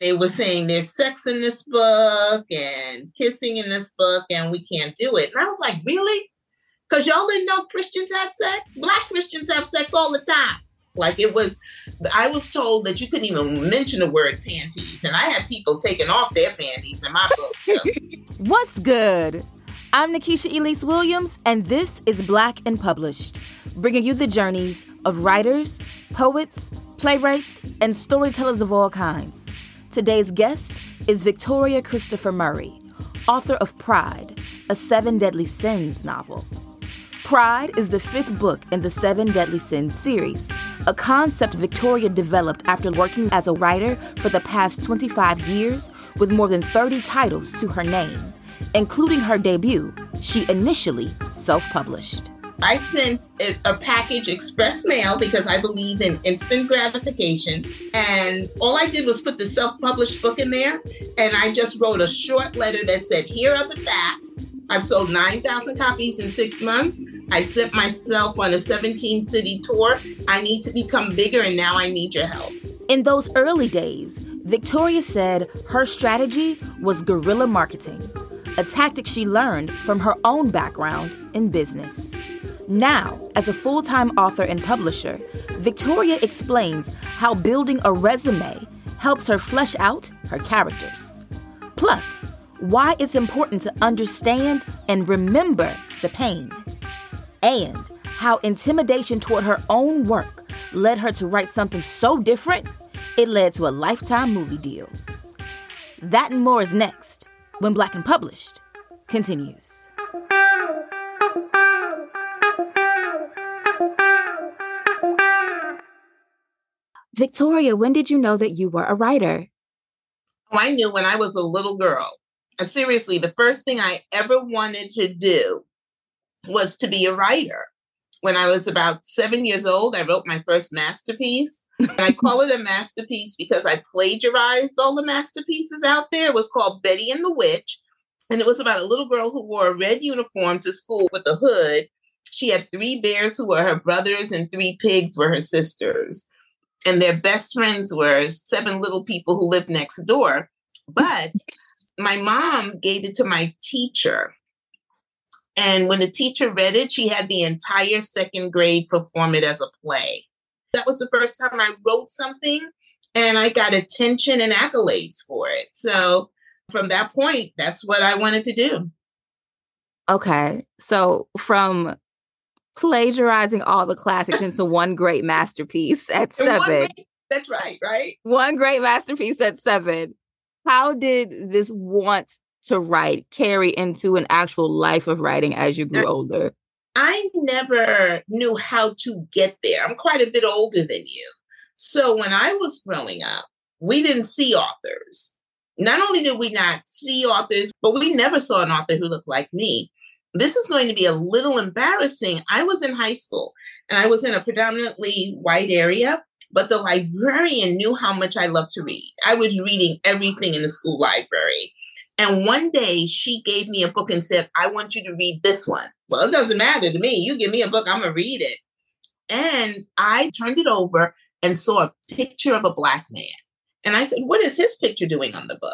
They were saying there's sex in this book and kissing in this book, and we can't do it. And I was like, really? Because y'all didn't know Christians had sex? Black Christians have sex all the time. I was told that you couldn't even mention the word panties, and I had people taking off their panties in my book. So. What's good? I'm Nikisha Elise Williams, and this is Black and Published, bringing you the journeys of writers, poets, playwrights, and storytellers of all kinds. Today's guest is Victoria Christopher Murray, author of Pride, a Seven Deadly Sins novel. Pride is the fifth book in the Seven Deadly Sins series, a concept Victoria developed after working as a writer for the past 25 years with more than 30 titles to her name, including her debut, she initially self-published. I sent a package express mail because I believe in instant gratification. And all I did was put the self-published book in there. And I just wrote a short letter that said, here are the facts. I've sold 9,000 copies in 6 months. I sent myself on a 17-city tour. I need to become bigger, and now I need your help. In those early days, Victoria said her strategy was guerrilla marketing, a tactic she learned from her own background in business. Now, as a full-time author and publisher, Victoria explains how building a resume helps her flesh out her characters. Plus, why it's important to understand and remember the pain. And how intimidation toward her own work led her to write something so different, it led to a Lifetime movie deal. That and more is next, when Black and Published continues. Victoria, when did you know that you were a writer? Oh, I knew when I was a little girl. Seriously, the first thing I ever wanted to do was to be a writer. When I was about 7 years old, I wrote my first masterpiece. And I call it a masterpiece because I plagiarized all the masterpieces out there. It was called Betty and the Witch. And it was about a little girl who wore a red uniform to school with a hood. She had 3 bears who were her brothers and 3 pigs were her sisters. And their best friends were 7 little people who lived next door. But my mom gave it to my teacher. And when the teacher read it, she had the entire 2nd grade perform it as a play. That was the first time I wrote something, and I got attention and accolades for it. So from that point, that's what I wanted to do. Okay. So from plagiarizing all the classics into one great masterpiece at 7. That's right? One great masterpiece at 7. How did this want to write carry into an actual life of writing as you grew older? I never knew how to get there. I'm quite a bit older than you. So when I was growing up, we didn't see authors. Not only did we not see authors, but we never saw an author who looked like me. This is going to be a little embarrassing. I was in high school and I was in a predominantly white area, but the librarian knew how much I loved to read. I was reading everything in the school library. And one day she gave me a book and said, I want you to read this one. Well, it doesn't matter to me. You give me a book, I'm going to read it. And I turned it over and saw a picture of a Black man. And I said, what is his picture doing on the book?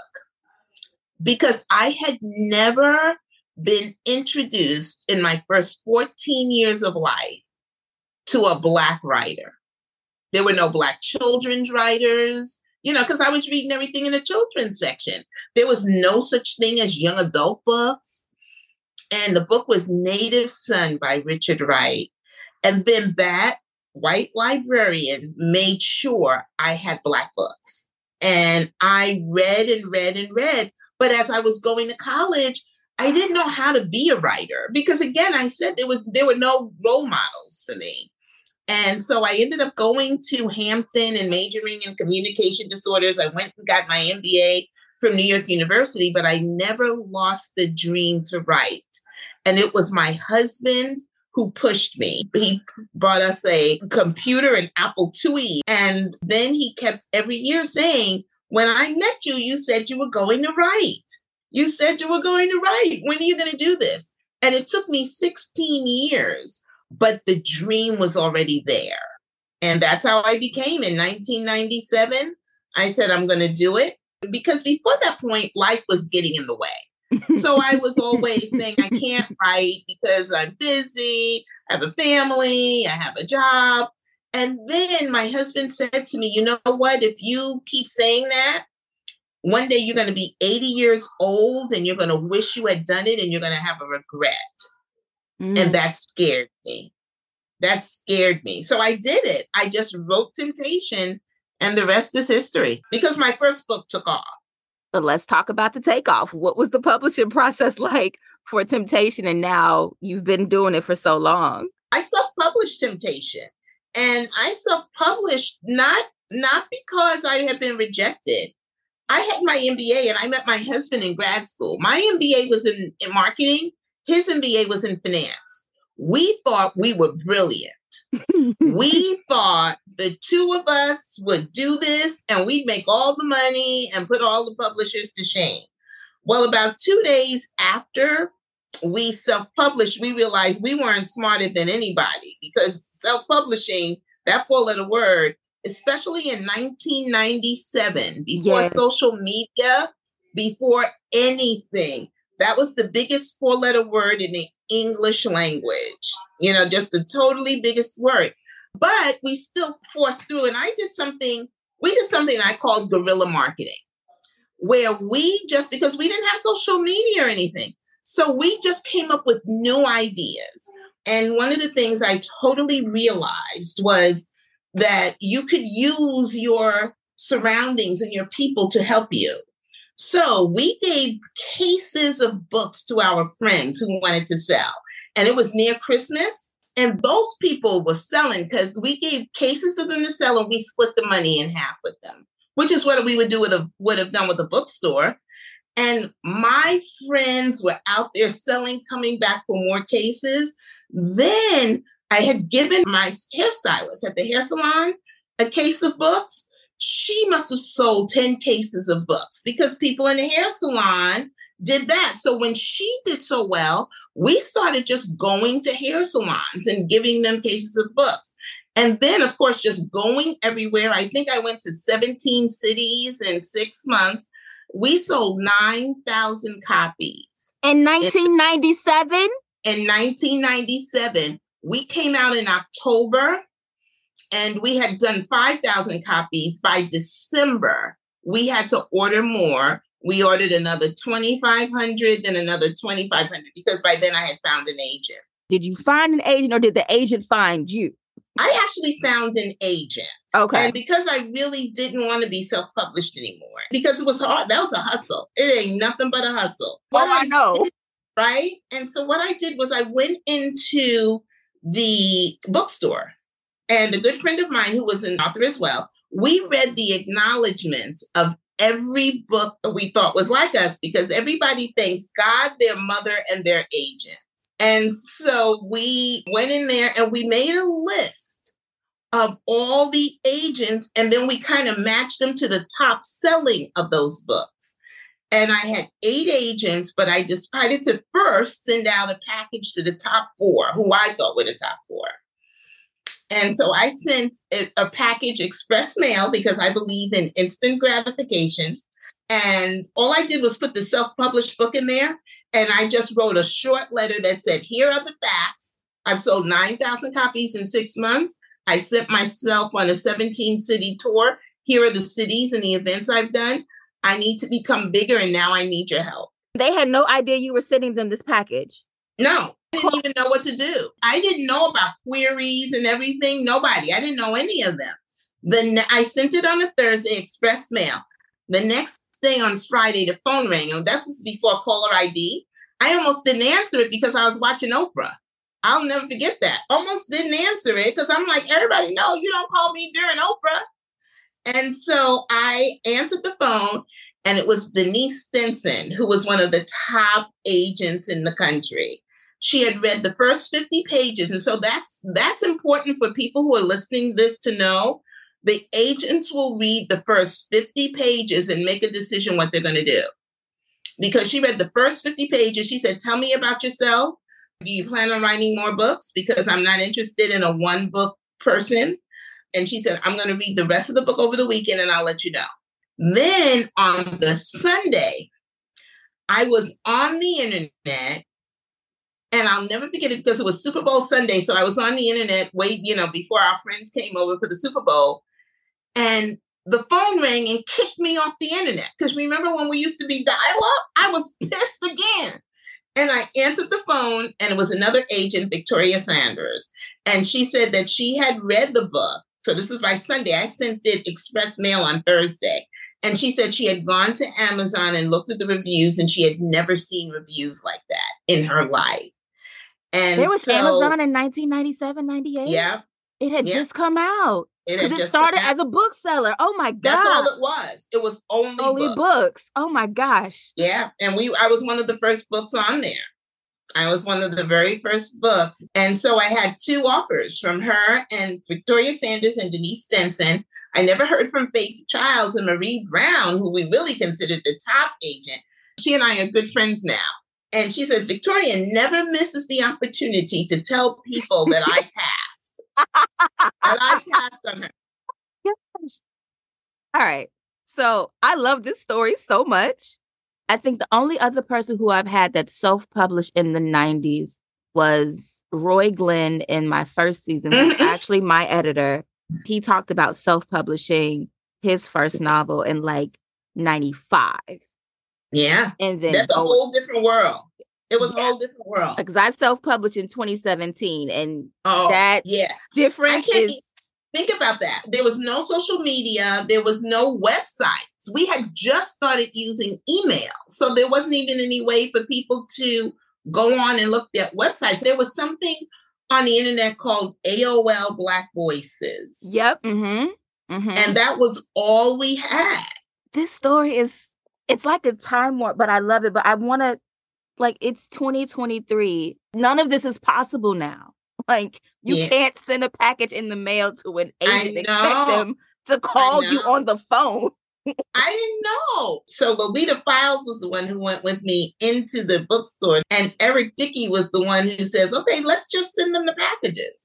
Because I had never been introduced in my first 14 years of life to a Black writer. There were no Black children's writers, because I was reading everything in the children's section. There was no such thing as young adult books. And the book was Native Son by Richard Wright. And then that white librarian made sure I had Black books. And I read and read and read. But as I was going to college, I didn't know how to be a writer because, again, I said there were no role models for me. And so I ended up going to Hampton and majoring in communication disorders. I went and got my MBA from New York University, but I never lost the dream to write. And it was my husband who pushed me. He brought us a computer, an Apple IIe. And then he kept every year saying, when I met you, you said you were going to write. You said you were going to write. When are you going to do this? And it took me 16 years. But the dream was already there. And that's how I became in 1997. I said, I'm going to do it. because before that point, life was getting in the way. So I was always saying, I can't write because I'm busy. I have a family. I have a job. And then my husband said to me, you know what? If you keep saying that, one day you're going to be 80 years old and you're going to wish you had done it and you're going to have a regret. And that scared me. That scared me. So I did it. I just wrote Temptation and the rest is history because my first book took off. But let's talk about the takeoff. What was the publishing process like for Temptation? And now you've been doing it for so long. I self-published Temptation. And I self-published not because I had been rejected. I had my MBA and I met my husband in grad school. My MBA was in marketing. His MBA was in finance. We thought we were brilliant. We thought the two of us would do this and we'd make all the money and put all the publishers to shame. Well, about 2 days after we self-published, we realized we weren't smarter than anybody because self-publishing, that four-letter word, especially in 1997, before social media, before anything, that was the biggest four-letter word in the English language, just the totally biggest word. But we still forced through. And we did something I called guerrilla marketing, where because we didn't have social media or anything. So we just came up with new ideas. And one of the things I totally realized was that you could use your surroundings and your people to help you. So we gave cases of books to our friends who wanted to sell. And it was near Christmas. And those people were selling because we gave cases of them to sell and we split the money in half with them, which is what we would have done with a bookstore. And my friends were out there selling, coming back for more cases. Then I had given my hairstylist at the hair salon a case of books. She must have sold 10 cases of books because people in the hair salon did that. So when she did so well, we started just going to hair salons and giving them cases of books. And then, of course, just going everywhere. I think I went to 17 cities in 6 months. We sold 9,000 copies. In 1997? In 1997. We came out in October and we had done 5,000 copies. By December, we had to order more. We ordered another 2,500, then another 2,500, because by then I had found an agent. Did you find an agent or did the agent find you? I actually found an agent. Okay. And because I really didn't want to be self-published anymore, because it was hard. That was a hustle. It ain't nothing but a hustle. I know. Right? And so what I did was I went into the bookstore, and a good friend of mine who was an author as well, we read the acknowledgments of every book that we thought was like us, because everybody thanks God, their mother, and their agent. And so we went in there and we made a list of all the agents, and then we kind of matched them to the top selling of those books. And I had 8 agents, but I decided to first send out a package to the top 4, who I thought were the top 4. And so I sent a package express mail because I believe in instant gratification. And all I did was put the self-published book in there. And I just wrote a short letter that said, here are the facts. I've sold 9,000 copies in 6 months. I sent myself on a 17-city tour. Here are the cities and the events I've done. I need to become bigger, and now I need your help. They had no idea you were sending them this package. No, I didn't even know what to do. I didn't know about queries and everything. Nobody. I didn't know any of them. Then I sent it on a Thursday, express mail. The next day on Friday, the phone rang. And that's just before caller ID. I almost didn't answer it because I was watching Oprah. I'll never forget that. Almost didn't answer it because I'm like, everybody, no, you don't call me during Oprah. And so I answered the phone, and it was Denise Stinson, who was one of the top agents in the country. She had read the first 50 pages. And so that's important for people who are listening to this to know. The agents will read the first 50 pages and make a decision what they're going to do. Because she read the first 50 pages. She said, tell me about yourself. Do you plan on writing more books? Because I'm not interested in a one book person. And she said, I'm going to read the rest of the book over the weekend and I'll let you know. Then on the Sunday, I was on the internet, and I'll never forget it because it was Super Bowl Sunday. So I was on the internet before our friends came over for the Super Bowl, and the phone rang and kicked me off the internet. Because remember when we used to be dial-up? I was pissed again. And I answered the phone, and it was another agent, Victoria Sanders. And she said that she had read the book. So this was by Sunday. I sent it express mail on Thursday. And she said she had gone to Amazon and looked at the reviews, and she had never seen reviews like that in her life. And there was Amazon in 1997, 98? Yeah. It had just come out. Because it started as a bookseller. Oh my God. That's all it was. It was only books. Oh my gosh. Yeah. And I was one of the first books on there. I was one of the very first books. And so I had 2 offers from her and Victoria Sanders and Denise Stinson. I never heard from Faith Childs and Marie Brown, who we really considered the top agent. She and I are good friends now. And she says, Victoria never misses the opportunity to tell people that I passed. And I passed on her. Gosh. All right. So I love this story so much. I think the only other person who I've had that self-published in the 90s was Roy Glenn in my first season. Who's actually my editor. He talked about self-publishing his first novel in like 95. Yeah. And then that's a whole different world. It was a whole different world. Because I self-published in 2017. And that difference is... Think about that. There was no social media. There was no websites. We had just started using email. So there wasn't even any way for people to go on and look at websites. There was something on the internet called AOL Black Voices. Yep. Mm-hmm. Mm-hmm. And that was all we had. This story it's like a time warp, but I love it. But I want to, it's 2023. None of this is possible now. You can't send a package in the mail to an agent and expect them to call you on the phone. I didn't know. So Lolita Files was the one who went with me into the bookstore. And Eric Dickey was the one who says, okay, let's just send them the packages,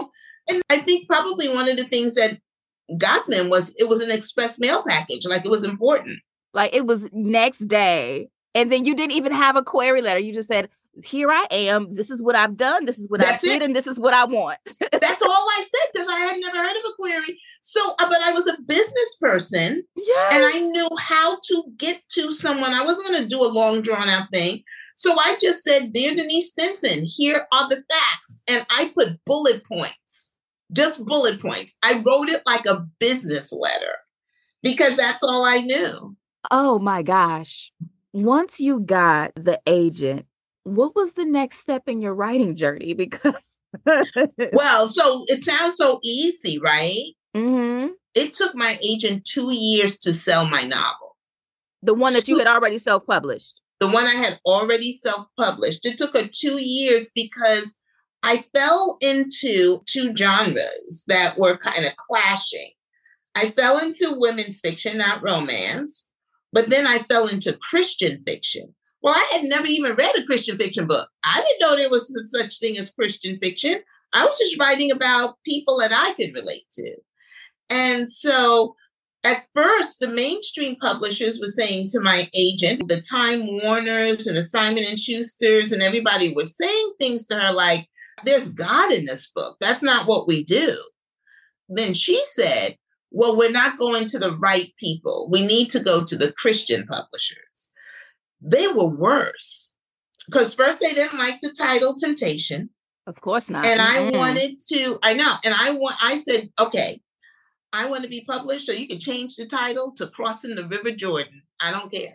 And I think probably one of the things that got them was it was an express mail package. It was important. It was next day. And then you didn't even have a query letter. You just said, here I am. This is what I've done. This is what I did. And this is what I want. That's all I said because I had never heard of a query. So, but I was a business person. Yes. And I knew how to get to someone. I wasn't going to do a long drawn out thing. So I just said, dear Denise Stinson, here are the facts. And I put bullet points, just bullet points. I wrote it like a business letter because that's all I knew. Oh my gosh. Once you got the agent, what was the next step in your writing journey? Because well, so it sounds so easy, right? Mm-hmm. It took my agent 2 years to sell my novel. The one that you had already self-published? The one I had already self-published. It took her 2 years because I fell into 2 genres that were kind of clashing. I fell into women's fiction, not romance, but then I fell into Christian fiction. Well, I had never even read a Christian fiction book. I didn't know there was such thing as Christian fiction. I was just writing about people that I could relate to. And so at first, the mainstream publishers were saying to my agent, the Time Warners and the Simon & Schusters and everybody were saying things to her like, there's God in this book. That's not what we do. Then she said, well, we're not going to the right people. We need to go to the Christian publishers. They were worse because first they didn't like the title Temptation. Of course not. And I wanted to, I know. And I said, okay, I want to be published. So you can change the title to Crossing the River Jordan. I don't care.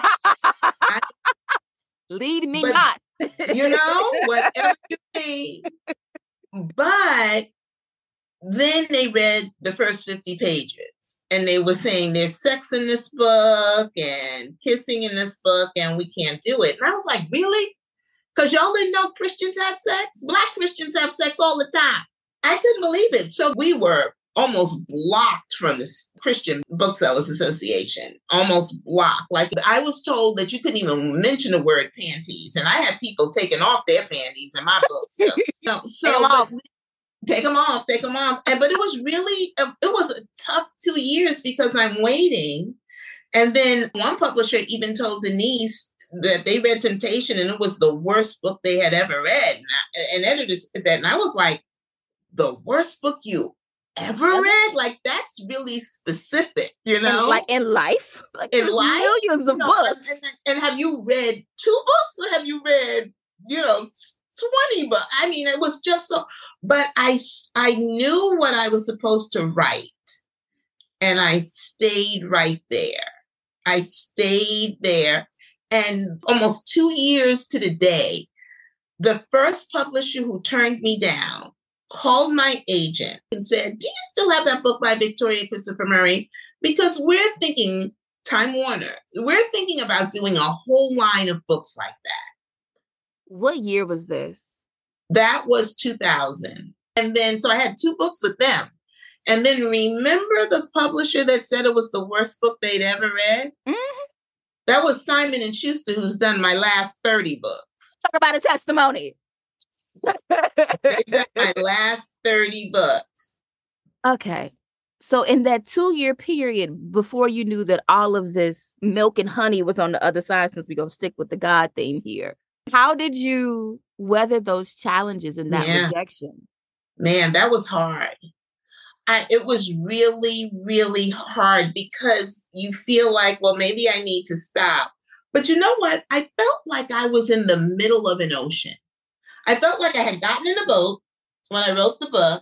Lead me not. Whatever you need. But then they read the first 50 pages and they were saying there's sex in this book and kissing in this book and we can't do it. And I was like, really? Because y'all didn't know Christians have sex? Black Christians have sex all the time. I couldn't believe it. So we were almost blocked from the Christian Booksellers Association, almost blocked. I was told that you couldn't even mention the word panties. And I had people taking off their panties in my books. Take them off. But it was really, it was a tough 2 years because I'm waiting. And then one publisher even told Denise that they read Temptation and it was the worst book they had ever read. And editor said that. And I was like, the worst book you ever read? Like, that's really specific, you know? And, like, in life? Like, in there's life? millions of books. And have you read 2 books or have you read, 20 books? I mean, it was just so, but I knew what I was supposed to write. And I stayed right there. I stayed there. And almost 2 years to the day, the first publisher who turned me down called my agent and said, do you still have that book by Victoria Christopher Murray? Because we're thinking, Time Warner, we're thinking about doing a whole line of books like that. What year was this? That was 2000. And then, so I had 2 books with them. And then remember the publisher that said it was the worst book they'd ever read? Mm-hmm. That was Simon & Schuster, who's done my last 30 books. Talk about a testimony. They've done my last 30 books. Okay. So in that 2-year period before you knew that all of this milk and honey was on the other side, since we're going to stick with the God theme here, how did you weather those challenges and that rejection? Man, that was hard. It was really, really hard because you feel like, well, maybe I need to stop. But you know what? I felt like I was in the middle of an ocean. I felt like I had gotten in a boat when I wrote the book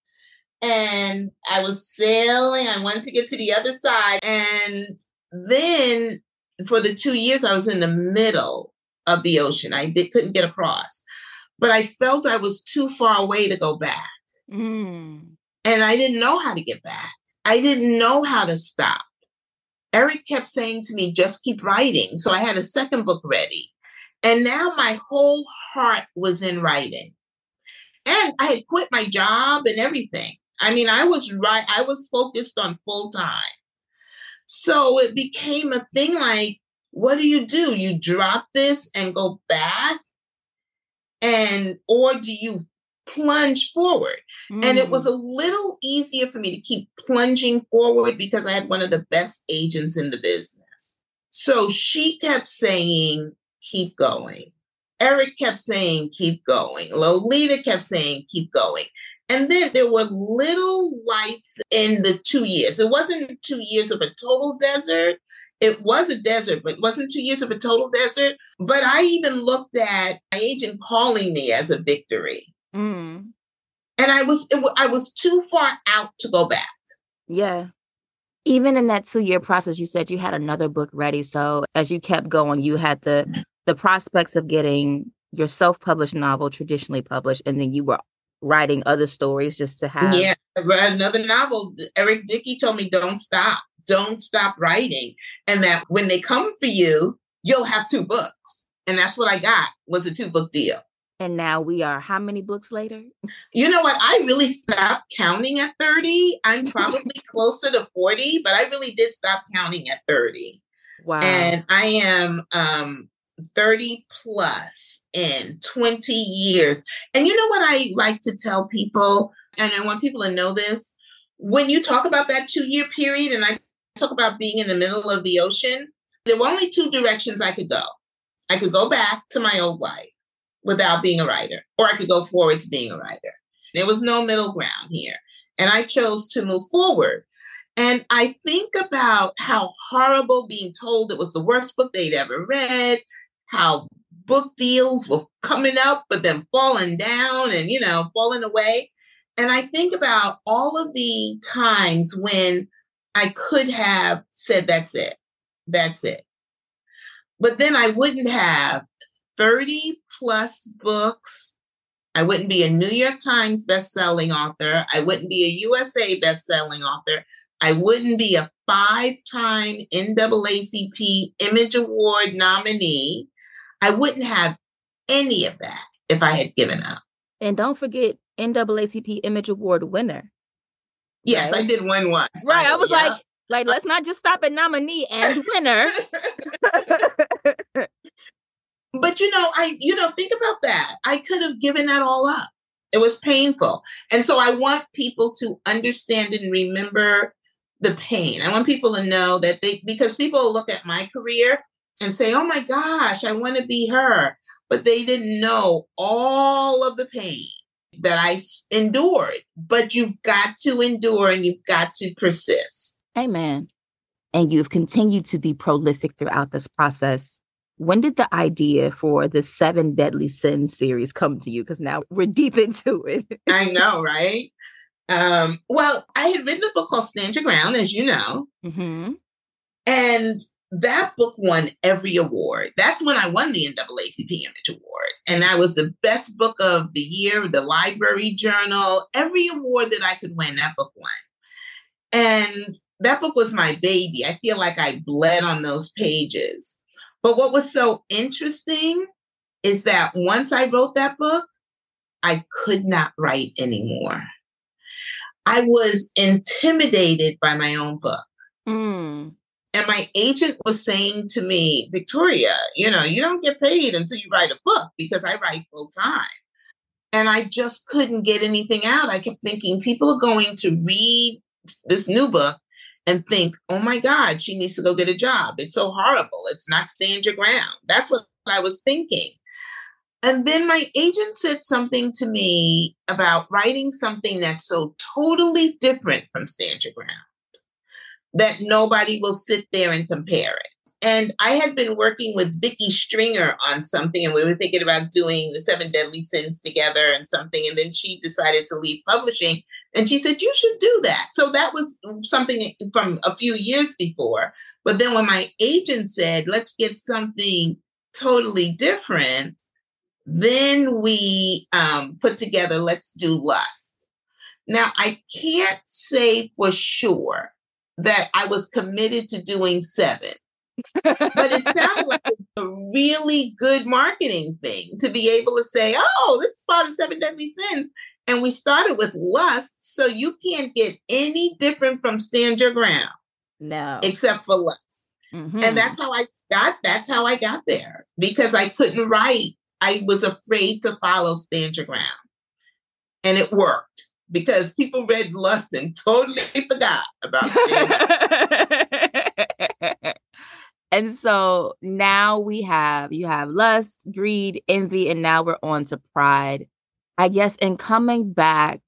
and I was sailing. I wanted to get to the other side. And then for the 2 years, I was in the middle of the ocean. I couldn't get across, but I felt I was too far away to go back. Mm. And I didn't know how to get back. I didn't know how to stop. Eric kept saying to me, just keep writing. So I had a second book ready. And now my whole heart was in writing. And I had quit my job and everything. I mean, I was focused on full time. So it became a thing like, what do? You drop this and go back? Or do you plunge forward? And it was a little easier for me to keep plunging forward because I had one of the best agents in the business. So she kept saying, keep going. Eric kept saying, keep going. Lolita kept saying, keep going. And then there were little lights in the 2 years. It wasn't 2 years of a total desert. It was a desert, but it wasn't 2 years of a total desert. But I even looked at my agent calling me as a victory. Mm. And I was too far out to go back. Yeah. Even in that 2-year process, you said you had another book ready. So as you kept going, you had the prospects of getting your self-published novel traditionally published, and then you were writing other stories just to have. Yeah, I read another novel. Eric Dickey told me, don't stop writing. And that when they come for you, you'll have 2 books. And that's what I got, was a 2-book deal. And now we are how many books later? You know what? I really stopped counting at 30. I'm probably closer to 40, but I really did stop counting at 30. Wow. And I am 30 plus in 20 years. And you know what I like to tell people, and I want people to know this, when you talk about that 2-year period, and I talk about being in the middle of the ocean, there were only 2 directions I could go. I could go back to my old life without being a writer, or I could go forward to being a writer. There was no middle ground here. And I chose to move forward. And I think about how horrible being told it was the worst book they'd ever read, how book deals were coming up, but then falling down and, falling away. And I think about all of the times when I could have said, that's it. But then I wouldn't have 30 plus books. I wouldn't be a New York Times bestselling author. I wouldn't be a USA bestselling author. I wouldn't be a 5-time NAACP Image Award nominee. I wouldn't have any of that if I had given up. And don't forget NAACP Image Award winner. Yes, right? I did win once. Right. I was like, let's not just stop at nominee and winner. But, think about that. I could have given that all up. It was painful. And so I want people to understand and remember the pain. I want people to know that because people look at my career and say, oh my gosh, I want to be her. But they didn't know all of the pain that I endured. But you've got to endure and you've got to persist. Amen. And you've continued to be prolific throughout this process. When did the idea for the 7 Deadly Sins series come to you? Because now we're deep into it. I know, right? Well, I had written a book called Stand Your Ground, as you know. Mm-hmm. And that book won every award. That's when I won the NAACP Image Award. And that was the best book of the year, the Library Journal. Every award that I could win, that book won. And that book was my baby. I feel like I bled on those pages. But what was so interesting is that once I wrote that book, I could not write anymore. I was intimidated by my own book. Mm. And my agent was saying to me, Victoria, you don't get paid until you write a book because I write full time. And I just couldn't get anything out. I kept thinking people are going to read this new book and think, oh my God, she needs to go get a job. It's so horrible. It's not Stand Your Ground. That's what I was thinking. And then my agent said something to me about writing something that's so totally different from Stand Your Ground that nobody will sit there and compare it. And I had been working with Vicky Stringer on something, and we were thinking about doing the 7 Deadly Sins together and something. And then she decided to leave publishing, and she said, you should do that. So that was something from a few years before. But then when my agent said, let's get something totally different, then we put together, let's do Lust. Now, I can't say for sure that I was committed to doing 7. But it sounded like a really good marketing thing to be able to say, oh, this is part of 7 Deadly Sins. And we started with Lust. So you can't get any different from Stand Your Ground. No. Except for Lust. Mm-hmm. And that's how I got there. Because I couldn't write. I was afraid to follow Stand Your Ground. And it worked. Because people read Lust and totally forgot about it. And so now you have Lust, Greed, Envy, and now we're on to Pride. I guess in coming back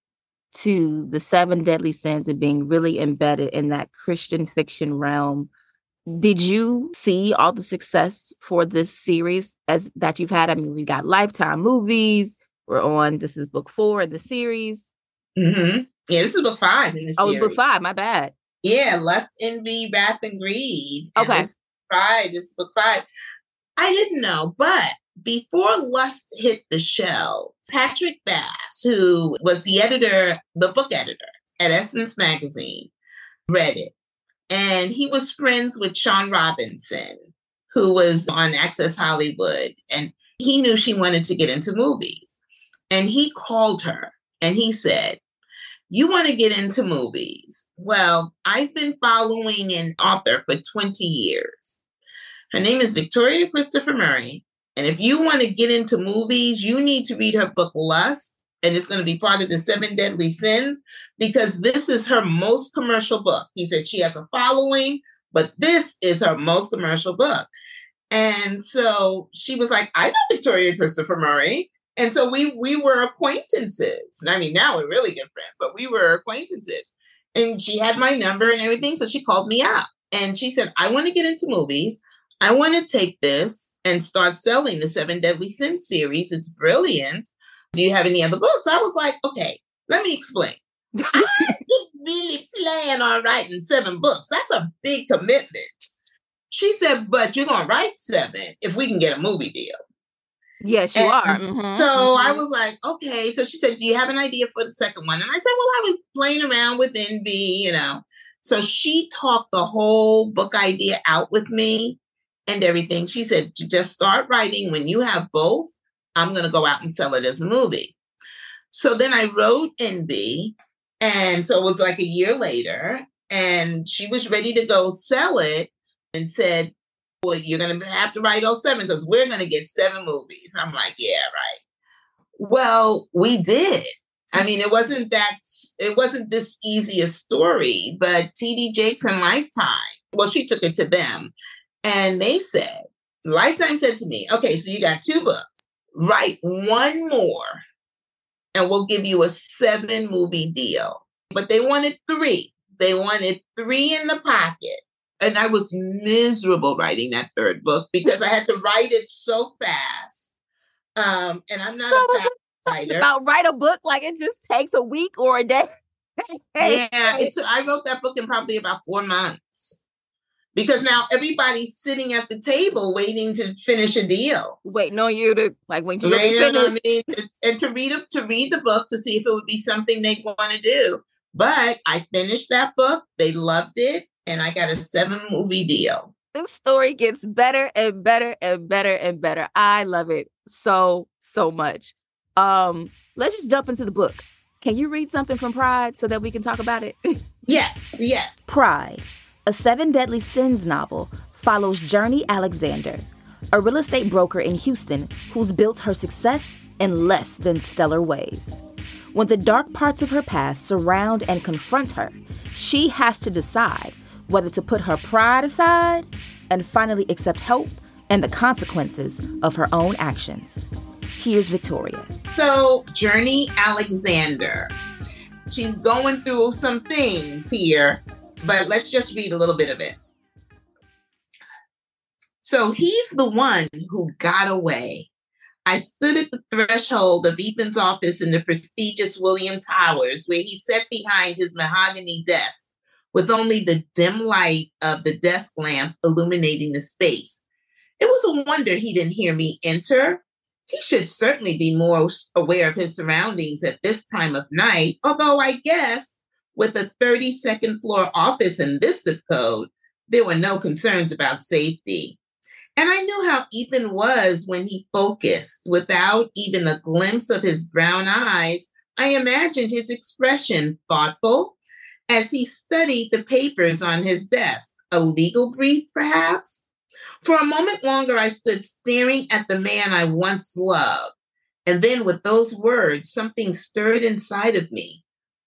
to the 7 Deadly Sins and being really embedded in that Christian fiction realm, did you see all the success for this series that you've had? I mean, we got Lifetime movies. This is book 4 in the series. Mm-hmm. Yeah, this is book 5 in the series. Oh, book 5, my bad. Yeah, Lust, Envy, Wrath, and Greed. And okay. This is book 5. I didn't know, but before Lust hit the shelf, Patrick Bass, who was the book editor at Essence Magazine, read it. And he was friends with Shawn Robinson, who was on Access Hollywood. And he knew she wanted to get into movies. And he called her and he said, you want to get into movies? Well, I've been following an author for 20 years. Her name is Victoria Christopher Murray. And if you want to get into movies, you need to read her book, Lust. And it's going to be part of the 7 Deadly Sins because this is her most commercial book. He said she has a following, but this is her most commercial book. And so she was like, I know Victoria Christopher Murray. And so we were acquaintances. I mean, now we're really good friends, but we were acquaintances. And she had my number and everything. So she called me out and she said, I want to get into movies. I want to take this and start selling the 7 Deadly Sins series. It's brilliant. Do you have any other books? I was like, okay, let me explain. I didn't really plan on writing 7 books. That's a big commitment. She said, but you're going to write 7 if we can get a movie deal. Yes, you are. Mm-hmm. So I was like, okay. So she said, do you have an idea for the second one? And I said, well, I was playing around with Envy, So she talked the whole book idea out with me and everything. She said, just start writing. When you have both, I'm going to go out and sell it as a movie. So then I wrote Envy. And so it was like a year later. And she was ready to go sell it and said, well, you're going to have to write all 7 because we're going to get 7 movies. I'm like, yeah, right. Well, we did. I mean, it wasn't this easy a story, but TD Jakes and Lifetime, well, she took it to them and Lifetime said to me, okay, so you got 2 books, write 1 more and we'll give you a 7-movie deal. But they wanted 3. They wanted 3 in the pocket. And I was miserable writing that 3rd book because I had to write it so fast. And I'm not a fast writer. About write a book like it just takes a week or a day. Yeah, I wrote that book in probably about 4 months. Because now everybody's sitting at the table waiting to finish a deal. Waiting on you to when you finish. And to read the book to see if it would be something they'd want to do. But I finished that book. They loved it. And I got a 7-movie deal. This story gets better and better and better and better. I love it so much. Let's just jump into the book. Can you read something from Pride so that we can talk about it? Yes. Pride, a 7 Deadly Sins novel, follows Journey Alexander, a real estate broker in Houston who's built her success in less than stellar ways. When the dark parts of her past surround and confront her, she has to decide whether to put her pride aside and finally accept help and the consequences of her own actions. Here's Victoria. So, Journey Alexander, she's going through some things here, but let's just read a little bit of it. So, he's the one who got away. I stood at the threshold of Ethan's office in the prestigious William Towers, where he sat behind his mahogany desk, with only the dim light of the desk lamp illuminating the space. It was a wonder he didn't hear me enter. He should certainly be more aware of his surroundings at this time of night, although I guess with a 32nd floor office in this zip code, there were no concerns about safety. And I knew how Ethan was when he focused. Without even a glimpse of his brown eyes, I imagined his expression, thoughtful, as he studied the papers on his desk. A legal brief, perhaps? For a moment longer, I stood staring at the man I once loved. And then with those words, something stirred inside of me.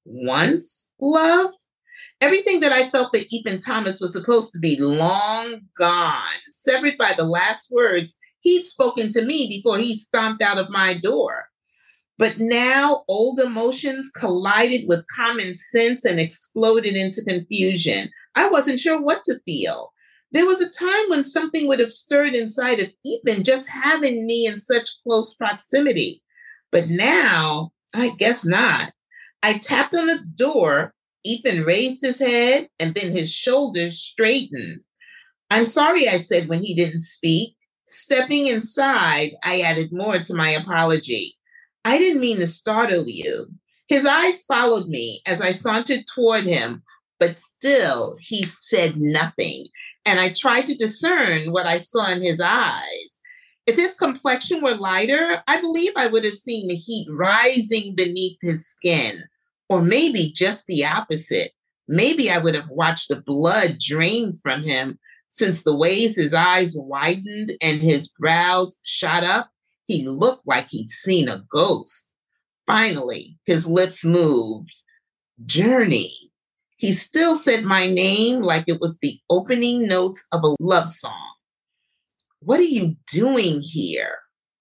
Once loved? Everything that I felt that Ethan Thomas was supposed to be long gone, severed by the last words he'd spoken to me before he stomped out of my door. But now old emotions collided with common sense and exploded into confusion. I wasn't sure what to feel. There was a time when something would have stirred inside of Ethan just having me in such close proximity. But now, I guess not. I tapped on the door. Ethan raised his head and then his shoulders straightened. "I'm sorry," I said when he didn't speak. Stepping inside, I added more to my apology. "I didn't mean to startle you." His eyes followed me as I sauntered toward him, but still he said nothing, and I tried to discern what I saw in his eyes. If his complexion were lighter, I believe I would have seen the heat rising beneath his skin. Or maybe just the opposite. Maybe I would have watched the blood drain from him, since the ways his eyes widened and his brows shot up, he looked like he'd seen a ghost. Finally, his lips moved. "Journey." He still said my name like it was the opening notes of a love song. "What are you doing here?"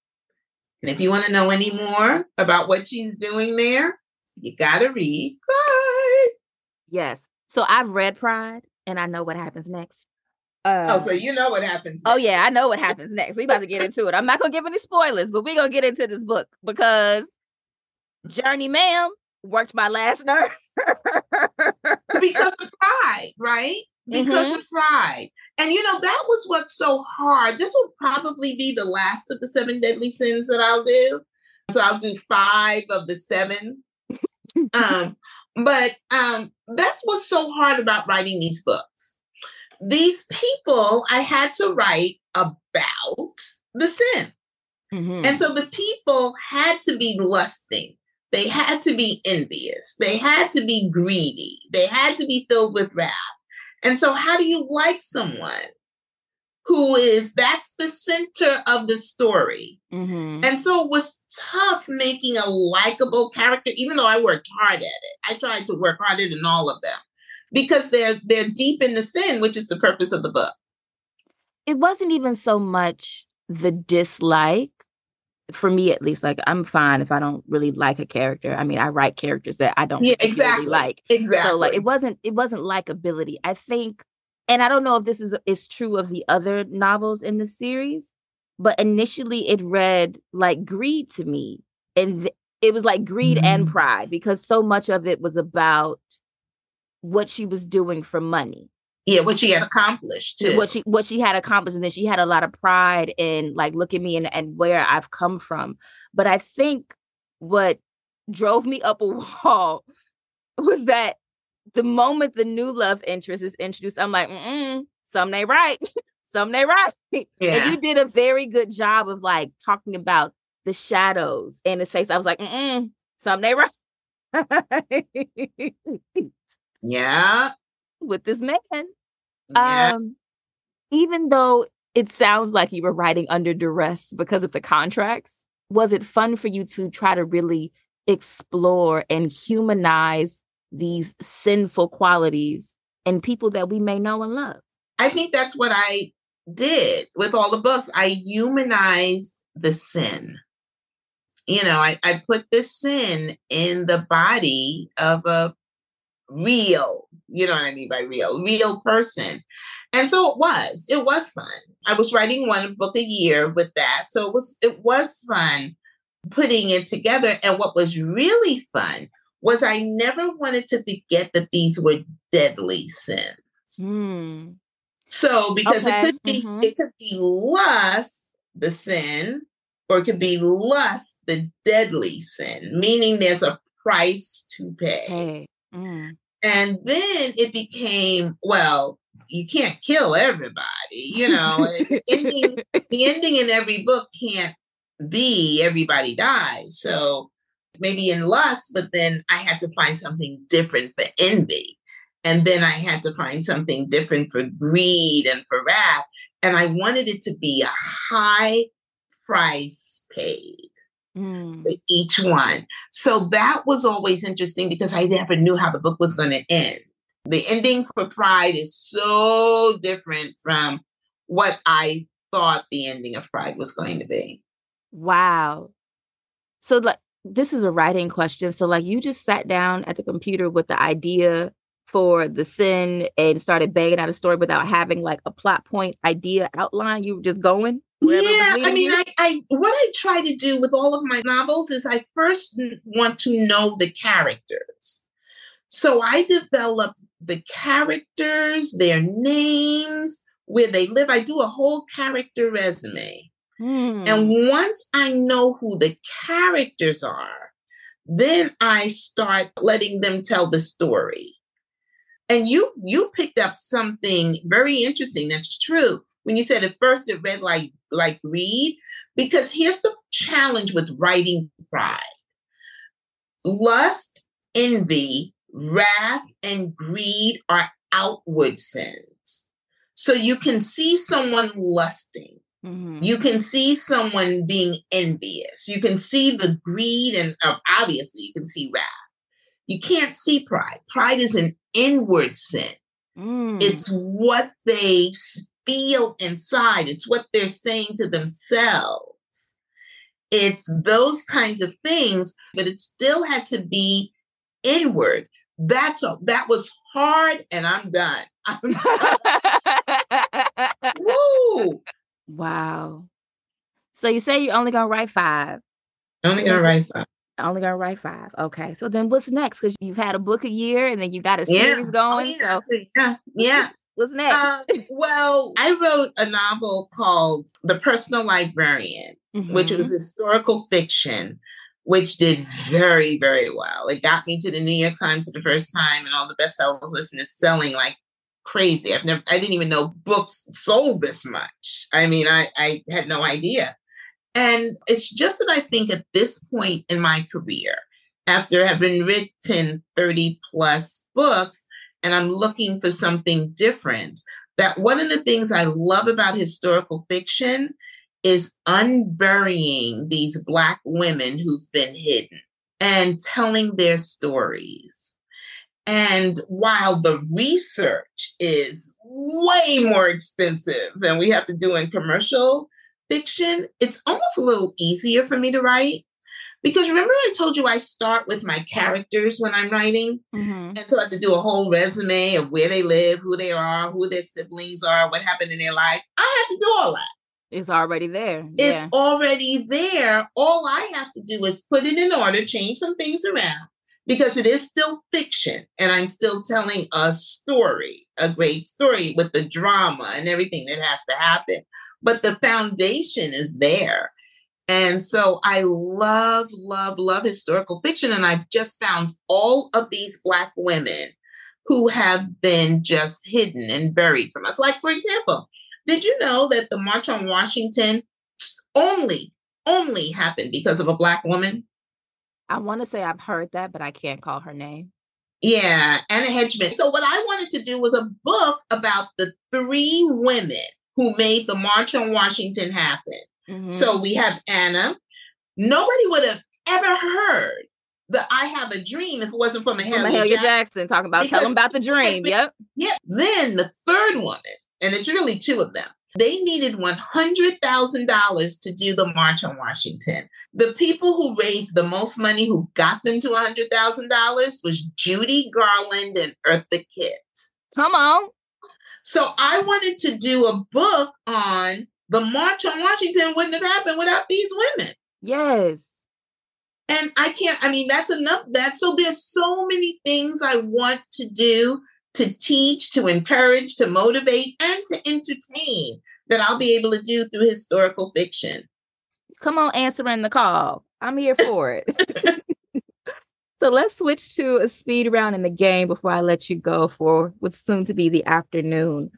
And if you want to know any more about what she's doing there, you gotta read Pride. Yes. So I've read Pride and I know what happens next. So you know what happens next. Oh, yeah, I know what happens next. We about to get into it. I'm not going to give any spoilers, but we're going to get into this book because Journey, ma'am, worked my last nerve. Because of Pride, right? Because of Pride. And, that was what's so hard. This will probably be the last of the 7 Deadly Sins that I'll do. So I'll do 5 of the 7. But that's what's so hard about writing these books. These people I had to write about the sin. And so the people had to be lusting. They had to be envious. They had to be greedy. They had to be filled with wrath. And so how do you like someone that's the center of the story. Mm-hmm. And so it was tough making a likable character, even though I worked hard at it. I tried to work harder than all of them because they're deep in the sin, which is the purpose of the book. It wasn't even so much the dislike, for me at least. Like, I'm fine if I don't really like a character. I mean, I write characters that I don't particularly like. Exactly. So like it wasn't likability. I think, and I don't know if this is true of the other novels in the series, but initially it read like greed to me. And it was like greed and pride, because so much of it was about what she was doing for money. Yeah, what she had accomplished too. What she had accomplished. And then she had a lot of pride in like, look at me and where I've come from. But I think what drove me up a wall was that the moment the new love interest is introduced, I'm like, something ain't right. Something ain't right. Yeah. And you did a very good job of like talking about the shadows in his face. I was like, something ain't right. Yeah. With this man. Yeah. Even though it sounds like you were writing under duress because of the contracts, was it fun for you to try to really explore and humanize these sinful qualities in people that we may know and love? I think that's what I did with all the books. I humanized the sin. You know, I put the sin in the body of a real, you know what I mean by real person. And so it was fun. I was writing one book a year with that. So it was fun putting it together. And what was really fun was I never wanted to forget that these were deadly sins. So because it could be lust, the sin, or it could be lust, the deadly sin, meaning there's a price to pay. And then it became, well, you can't kill everybody, you know. The ending in every book can't be everybody dies. So maybe in lust, but then I had to find something different for envy. And then I had to find something different for greed and for wrath. And I wanted it to be a high price paid for each one. So that was always interesting because I never knew how the book was going to end. The ending for Pride is so different from what I thought the ending of Pride was going to be. Wow. So like, this is a writing question. So like, you just sat down at the computer with the idea for the sin and started banging out a story without having like a plot point idea outline? You were just going? Yeah, I mean, I what I try to do with all of my novels is I first want to know the characters. So I develop the characters, their names, where they live. I do a whole character resume. And once I know who the characters are, then I start letting them tell the story. And you picked up something very interesting. That's true. When you said at first it read like greed, because here's the challenge with writing Pride. Lust, envy, wrath, and greed are outward sins. So you can see someone lusting. You can see someone being envious. You can see the greed and obviously you can see wrath. You can't see pride. Pride is an inward sin. It's what they feel inside. It's what they're saying to themselves. It's those kinds of things, but it still had to be inward. That was hard, and I'm done. Woo! Wow. So you say you're only going to write 5. Only going to write 5. Okay. So then what's next? Because you've had a book a year and then you got a series going. Yeah. What's next? Well, I wrote a novel called The Personal Librarian, which was historical fiction, which did very, very well. It got me to the New York Times for the first time and all the bestsellers list, and it's selling like crazy. I didn't even know books sold this much. I mean, I had no idea. And it's just that I think at this point in my career, after having written 30 plus books, and I'm looking for something different, that one of the things I love about historical fiction is unburying these Black women who've been hidden and telling their stories. And while the research is way more extensive than we have to do in commercial fiction, it's almost a little easier for me to write. Because remember, I told you I start with my characters when I'm writing. Mm-hmm. And so I have to do a whole resume of where they live, who they are, who their siblings are, what happened in their life. I have to do all that. It's already there. It's already there. All I have to do is put it in order, change some things around, because it is still fiction. And I'm still telling a story, a great story with the drama and everything that has to happen. But the foundation is there. And so I love, love, love historical fiction. And I've just found all of these Black women who have been just hidden and buried from us. Like, for example, did you know that the March on Washington only happened because of a Black woman? I want to say I've heard that, but I can't call her name. Yeah, Anna Hedgeman. So what I wanted to do was a book about the 3 women who made the March on Washington happen. Mm-hmm. So we have Anna. Nobody would have ever heard the I Have a Dream if it wasn't for Mahalia Jackson talking about, tell them about the dream. Yep. Yeah. Then the third woman, and it's really 2 of them, they needed $100,000 to do the March on Washington. The people who raised the most money, who got them to $100,000, was Judy Garland and Eartha Kitt. Come on. So I wanted to do a book on the March on Washington. Wouldn't have happened without these women. Yes. And that's enough. So there's so many things I want to do, to teach, to encourage, to motivate, and to entertain that I'll be able to do through historical fiction. Come on, answering the call. I'm here for it. So let's switch to a speed round in the game before I let you go for what's soon to be the afternoon.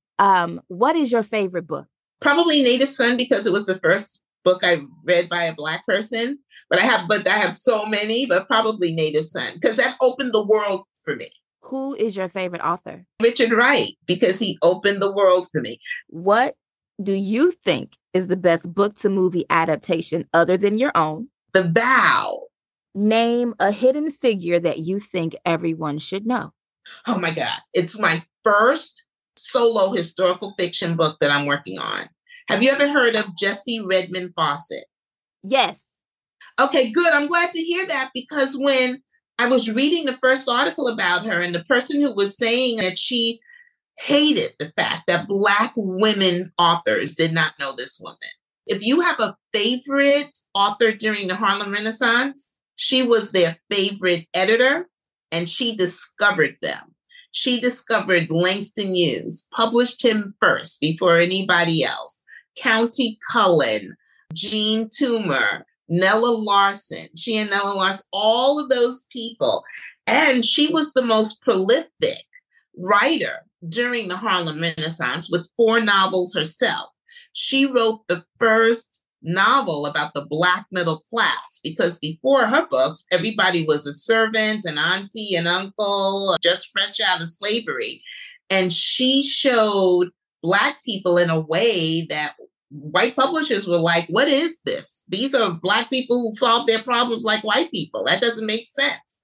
What is your favorite book? Probably Native Son, because it was the first book I read by a Black person. But I have so many, but probably Native Son, because that opened the world for me. Who is your favorite author? Richard Wright, because he opened the world for me. What do you think is the best book to movie adaptation other than your own? The Vow. Name a hidden figure that you think everyone should know. Oh my God. It's my first solo historical fiction book that I'm working on. Have you ever heard of Jessie Redmond Fawcett? Yes. Okay, good. I'm glad to hear that, because when I was reading the first article about her, and the person who was saying that she hated the fact that Black women authors did not know this woman. If you have a favorite author during the Harlem Renaissance, she was their favorite editor, and she discovered them. She discovered Langston Hughes, published him first before anybody else. Countee Cullen, Jean Toomer, Nella Larson. She and Nella Larson, all of those people. And she was the most prolific writer during the Harlem Renaissance, with 4 novels herself. She wrote the first novel about the Black middle class, because before her books, everybody was a servant, an auntie, an uncle, just fresh out of slavery. And she showed Black people in a way that white publishers were like, what is this? These are Black people who solve their problems like white people. That doesn't make sense.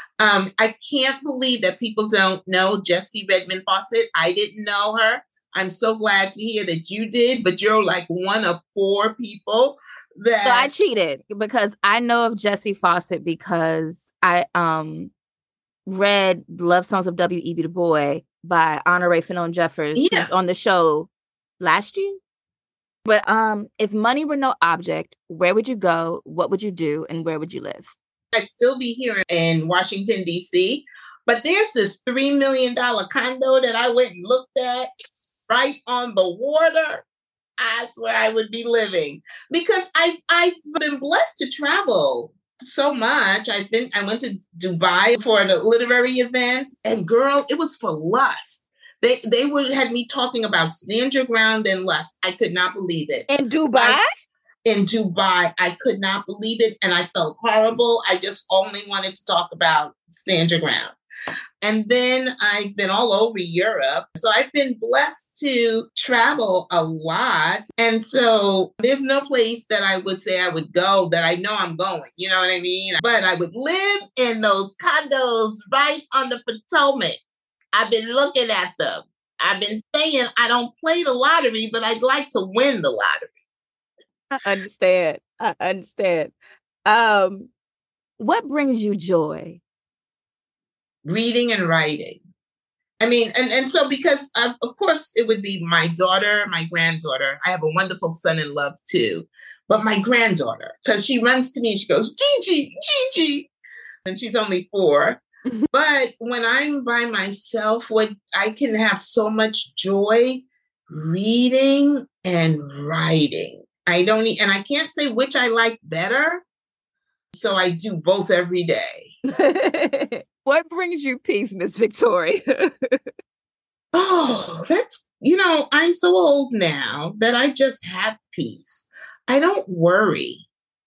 I can't believe that people don't know Jessie Redmond Fawcett. I didn't know her. I'm so glad to hear that you did, but you're like one of 4 people that... So I cheated, because I know of Jessie Fawcett because I read Love Songs of W.E.B. Du Bois by Honorée Fanone Jeffers, who's on the show last year. But if money were no object, where would you go? What would you do? And where would you live? I'd still be here in Washington, D.C., but there's this $3 million condo that I went and looked at right on the water. That's where I would be living, because I've been blessed to travel so much. I went to Dubai for a literary event, and girl, it was for lust. They had me talking about Stand Your Ground and lust. I could not believe it. In Dubai? In Dubai, I could not believe it, and I felt horrible. I just only wanted to talk about Stand Your Ground. And then I've been all over Europe. So I've been blessed to travel a lot. And so there's no place that I would say I would go that I know I'm going. You know what I mean? But I would live in those condos right on the Potomac. I've been looking at them. I've been saying I don't play the lottery, but I'd like to win the lottery. I understand. I understand. What brings you joy? Reading and writing. I mean, and so because of course it would be my daughter, my granddaughter. I have a wonderful son in love too, but my granddaughter, because she runs to me and she goes, Gigi, Gigi, and she's only 4. But when I'm by myself, what I can have so much joy reading and writing. And I can't say which I like better. So I do both every day. What brings you peace, Miss Victoria? Oh, I'm so old now that I just have peace. I don't worry.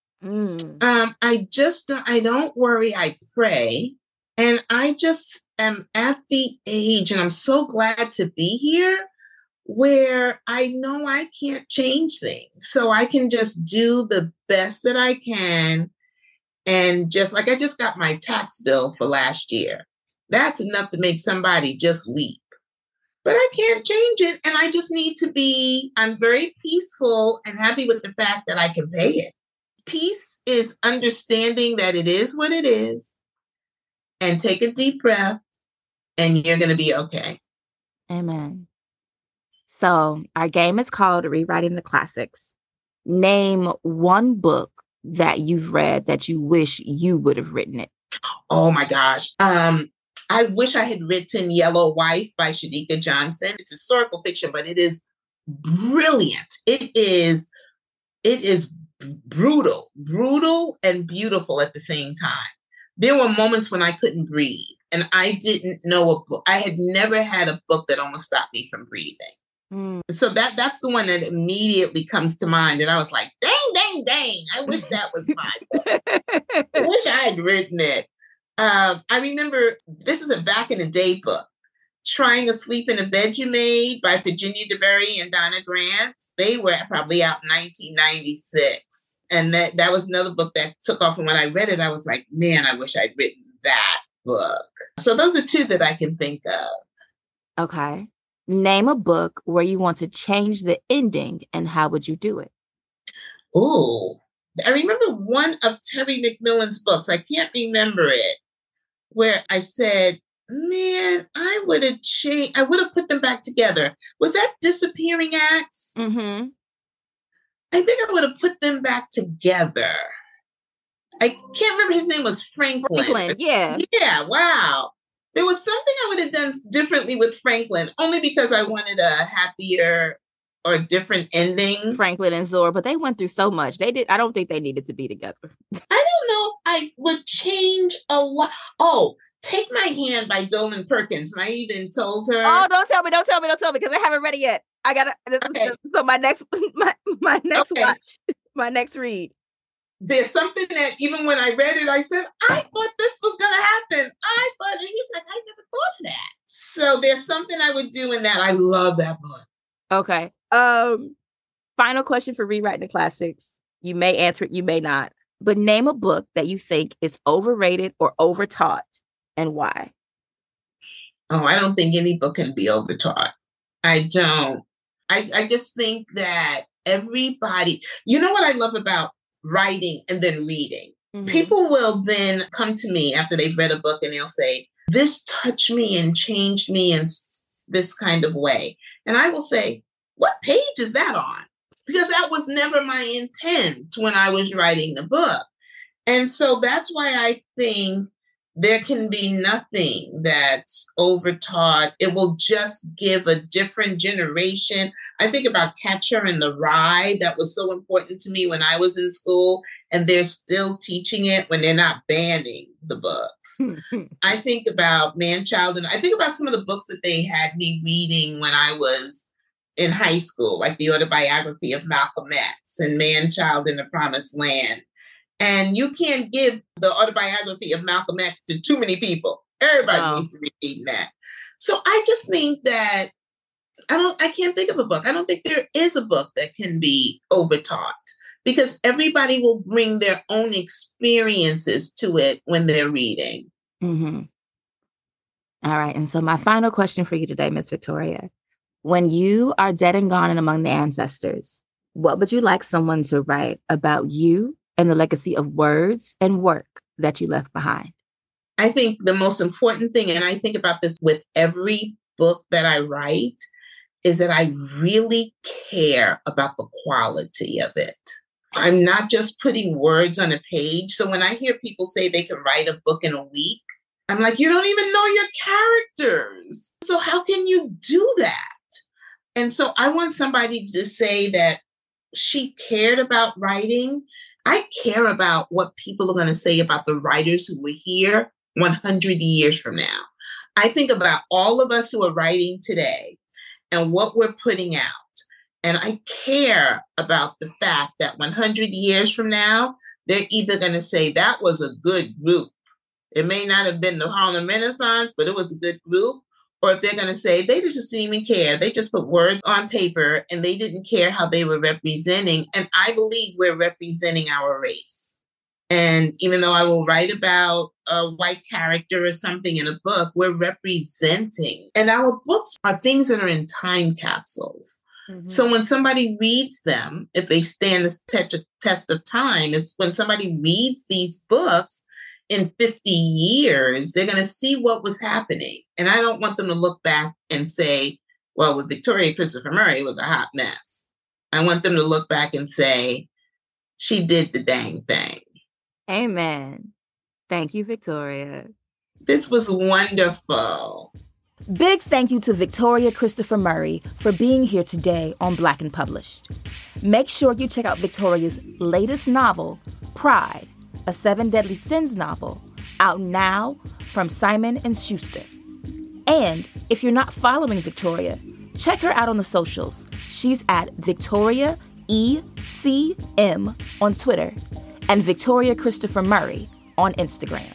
I don't worry. I pray. And I just am at the age, and I'm so glad to be here, where I know I can't change things. So I can just do the best that I can. And just like I just got my tax bill for last year. That's enough to make somebody just weep. But I can't change it. And I just need to I'm very peaceful and happy with the fact that I can pay it. Peace is understanding that it is what it is, and take a deep breath, and you're going to be okay. Amen. So our game is called Rewriting the Classics. Name one book that you've read that you wish you would have written it. Oh my gosh. I wish I had written Yellow Wife by Shadika Johnson. It's historical fiction, but it is brilliant. It is brutal and beautiful at the same time. There were moments when I couldn't breathe, and I didn't know a book. I had never had a book that almost stopped me from breathing. So that's the one that immediately comes to mind. And I was like, dang. I wish that was my book. I wish I had written it. I remember, this is a back in the day book, Trying to Sleep in a Bed You Made by Virginia DeBerry and Donna Grant. They were probably out in 1996. And that was another book that took off. And when I read it, I was like, man, I wish I'd written that book. So those are 2 that I can think of. Okay. Name a book where you want to change the ending, and how would you do it? Oh, I remember one of Terry McMillan's books. I can't remember it, where I said, man, I would have put them back together. Was that Disappearing Acts? Mm-hmm. I think I would have put them back together. I can't remember. His name was Franklin. Yeah. Yeah, wow. There was something I would have done differently with Franklin, only because I wanted a happier or different ending. Franklin and Zora, but they went through so much. I don't think they needed to be together. I don't know if I would change a lot. Oh, Take My Hand by Dolan Perkins. And I even told her. Oh, don't tell me, because I haven't read it yet. I gotta. So my next watch, my next read. There's something that even when I read it, I said, I thought this was going to happen. And he was like, I never thought of that. So there's something I would do in that. I love that book. Okay. Final question for Rewriting the Classics. You may answer it, you may not. But name a book that you think is overrated or overtaught, and why? Oh, I don't think any book can be overtaught. I don't. I just think that everybody, you know what I love about writing and then reading? Mm-hmm. People will then come to me after they've read a book and they'll say, this touched me and changed me in this kind of way. And I will say, what page is that on? Because that was never my intent when I was writing the book. And so that's why I think there can be nothing that's overtaught. It will just give a different generation. I think about Catcher in the Rye. That was so important to me when I was in school, and they're still teaching it when they're not banning the books. I think about Man, Child, and I think about some of the books that they had me reading when I was in high school, like the autobiography of Malcolm X and Man, Child, and the Promised Land. And you can't give the autobiography of Malcolm X to too many people. Everybody needs to be reading that. So I just think that I can't think of a book. I don't think there is a book that can be overtaught because everybody will bring their own experiences to it when they're reading. Mm-hmm. All right. And so my final question for you today, Miss Victoria, when you are dead and gone and among the ancestors, what would you like someone to write about you and the legacy of words and work that you left behind? I think the most important thing, and I think about this with every book that I write, is that I really care about the quality of it. I'm not just putting words on a page. So when I hear people say they can write a book in a week, I'm like, you don't even know your characters. So how can you do that? And so I want somebody to say that she cared about writing. I care about what people are going to say about the writers who were here 100 years from now. I think about all of us who are writing today and what we're putting out. And I care about the fact that 100 years from now, they're either going to say that was a good group. It may not have been the Harlem Renaissance, but it was a good group. Or if they're going to say they just didn't even care. They just put words on paper and they didn't care how they were representing. And I believe we're representing our race. And even though I will write about a white character or something in a book, we're representing. And our books are things that are in time capsules. Mm-hmm. So when somebody reads them, if they stand the test of time, it's when somebody reads these books in 50 years, they're going to see what was happening. And I don't want them to look back and say, well, with Victoria Christopher Murray, it was a hot mess. I want them to look back and say, she did the dang thing. Amen. Thank you, Victoria. This was wonderful. Big thank you to Victoria Christopher Murray for being here today on Black and Published. Make sure you check out Victoria's latest novel, Pride, a 7 Deadly Sins novel, out now from Simon & Schuster. And if you're not following Victoria, check her out on the socials. She's at Victoria ECM on Twitter and Victoria Christopher Murray on Instagram.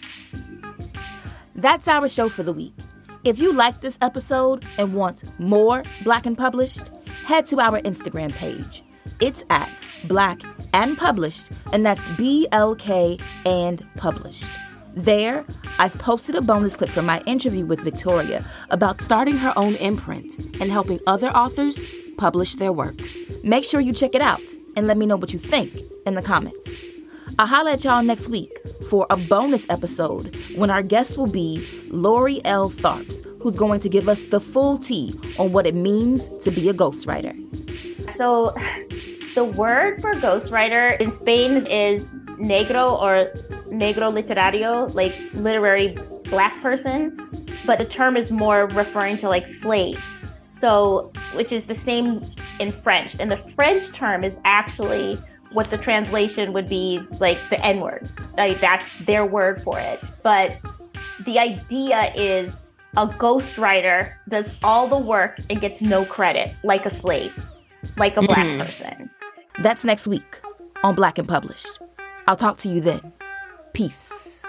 That's our show for the week. If you like this episode and want more Black and Published, head to our Instagram page. It's at Black and Published, and that's BLK and Published. There, I've posted a bonus clip from my interview with Victoria about starting her own imprint and helping other authors publish their works. Make sure you check it out and let me know what you think in the comments. I'll holler at y'all next week for a bonus episode when our guest will be Lori L. Tharps, who's going to give us the full tea on what it means to be a ghostwriter. So the word for ghostwriter in Spain is negro or negro literario, like literary black person, but the term is more referring to like slave. So, which is the same in French. And the French term is actually what the translation would be like the N-word. Like that's their word for it. But the idea is a ghostwriter does all the work and gets no credit, like a slave, like a black person. That's next week on Black and Published. I'll talk to you then. Peace.